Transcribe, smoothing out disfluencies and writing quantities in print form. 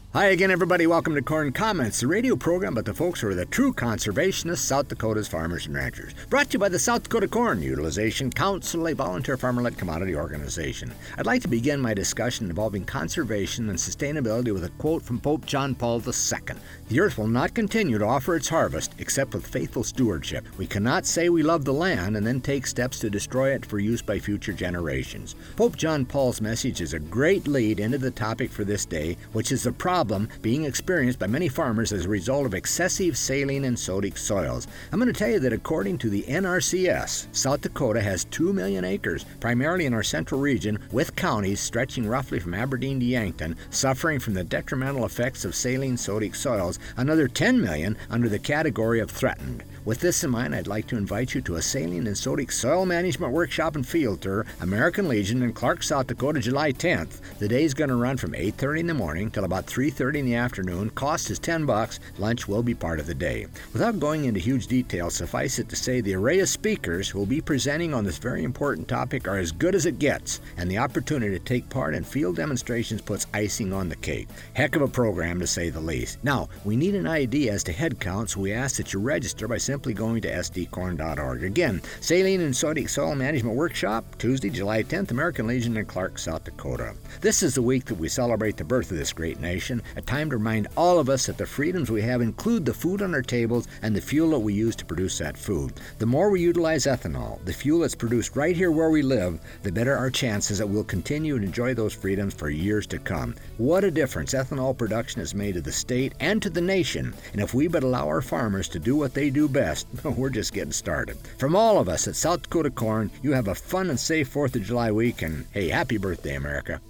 Hi again, everybody. Welcome to Corn Comments, the radio program about the folks who are the true conservationists, South Dakota's farmers and ranchers. Brought to you by the South Dakota Corn Utilization Council, a volunteer farmer-led commodity organization. I'd like to begin my discussion involving conservation and sustainability with a quote from Pope John Paul II. The earth will not continue to offer its harvest except with faithful stewardship. We cannot say we love the land and then take steps to destroy it for use by future generations. Pope John Paul's message is a great lead into the topic for this day, which is the problem being experienced by many farmers as a result of excessive saline and sodic soils. I'm going to tell you that according to the NRCS, South Dakota has 2 million acres, primarily in our central region, with counties stretching roughly from Aberdeen to Yankton, suffering from the detrimental effects of saline sodic soils, another 10 million under the category of threatened. With this in mind, I'd like to invite you to a saline and sodic soil management workshop and field tour, American Legion in Clark, South Dakota, July 10th. The day is going to run from 8:30 in the morning till about 3:30 in the afternoon. Cost is $10. Lunch will be part of the day. Without going into huge details, suffice it to say the array of speakers who will be presenting on this very important topic are as good as it gets, and the opportunity to take part in field demonstrations puts icing on the cake. Heck of a program, to say the least. Now, we need an idea as to head count, so we ask that you register by simply going to sdcorn.org. Again, Saline and Sodic Soil Management Workshop, Tuesday, July 10th, American Legion in Clark, South Dakota. This is the week that we celebrate the birth of this great nation, a time to remind all of us that the freedoms we have include the food on our tables and the fuel that we use to produce that food. The more we utilize ethanol, the fuel that's produced right here where we live, the better our chances that we'll continue to enjoy those freedoms for years to come. What a difference ethanol production has made to the state and to the nation, and if we but allow our farmers to do what they do best, we're just getting started. From all of us at South Dakota Corn, you have a fun and safe 4th of July week, and hey, happy birthday, America.